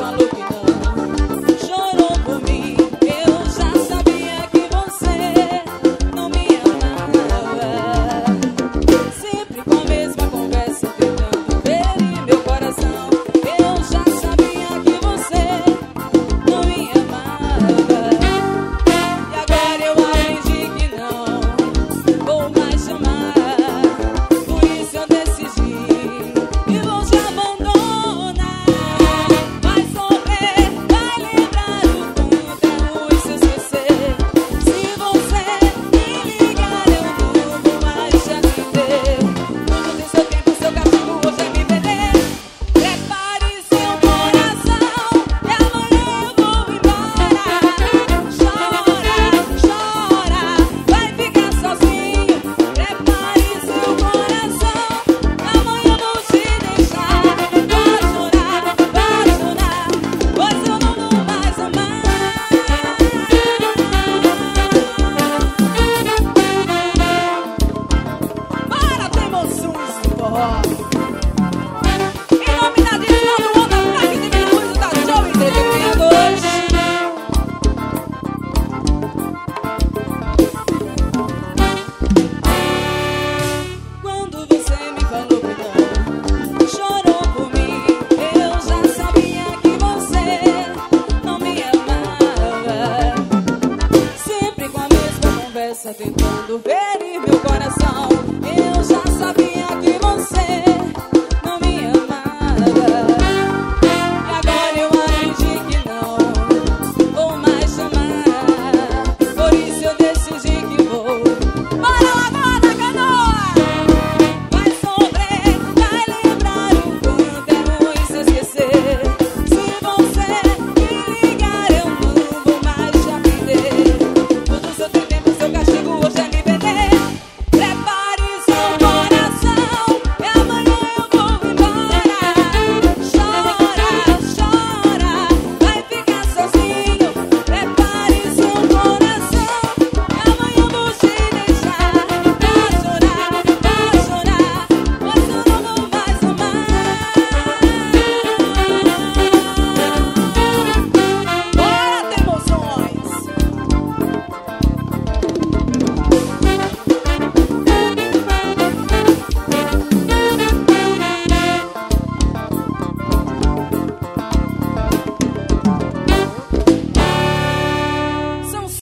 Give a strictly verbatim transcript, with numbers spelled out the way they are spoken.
falou que não, chorou por mim. Eu já sabia que você não me amava. Sempre com a mesma conversa, tentando ferir meu coração. Eu já sabia que você não me amava. E agora eu aprendi que não vou mais te amar. Por isso eu decidi que vou te abandonar. Vai sofrer, vai lembrar o quanto é ruim se esquecer. Se você me ligar eu não vou mais te atender. Tudo tem seu tempo, seu castigo hoje é me perder. Prepare seu coração e amanhã eu vou embora. Chora, chora, vai ficar sozinho. Prepare seu coração, amanhã eu vou te deixar. Vai chorar, vai chorar, pois eu não vou mais amar. Para, teimosos do forró. Em nome da direção do Onda Black de minha música, da Show Entretenimentos. Quando você me falou que não, chorou por mim. Eu já sabia que você não me amava. Sempre com a mesma conversa, tentando ver